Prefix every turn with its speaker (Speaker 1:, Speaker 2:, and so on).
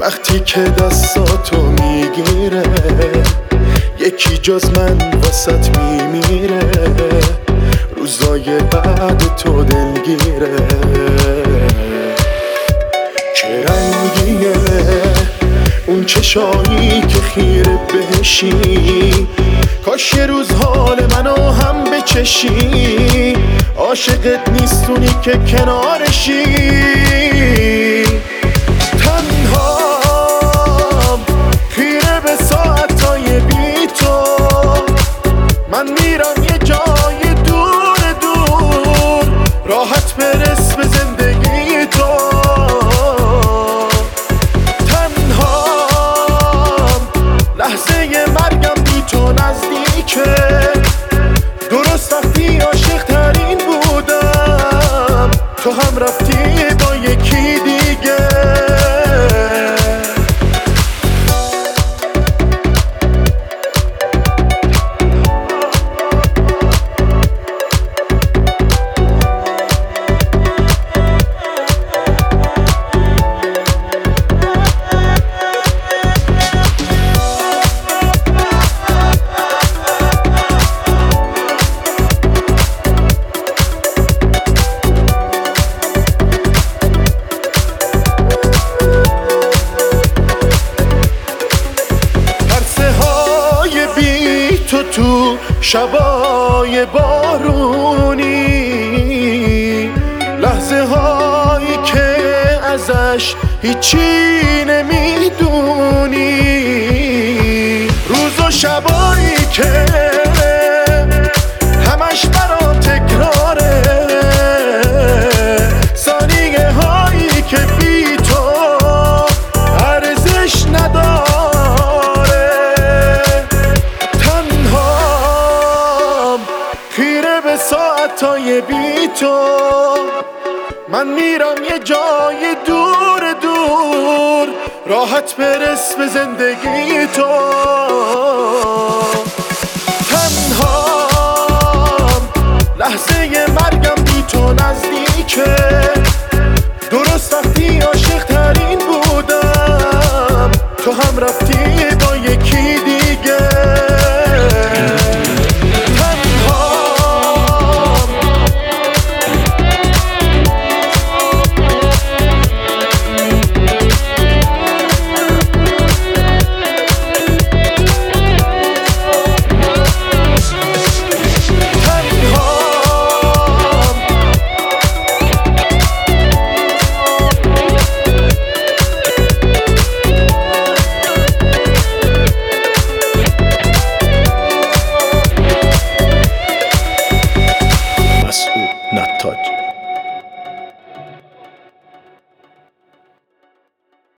Speaker 1: وقتی که دستاتو میگیره یکی جز من واسط میمیره، روزای بعد تو دلگیره. چه رنگیه اون چشایی که خیره بهشی، کاش یه روز حال منو هم بچشی. عاشقت نیستونی که کنارشی، تنهام خیره به ساعتای بی تو. من میرم یه جای دور دور، راحت برس به زندگی تو. تنهام لحظه مرگم بی تو نزدیکه، درست وقتی عاشق ترین بودم تو هم رفتی با یکی دیگه. تو شبای بارونی، لحظه هایی که ازش هیچی نمیدونی، روز و شبایی که همش برام تکراره، ثانیه هایی که بی تو ارزش نداره. ساعتای بی تو من میرم یه جای دور دور، راحت برس به زندگی تو. تنهام لحظه مرگم بی تو نزدیکه،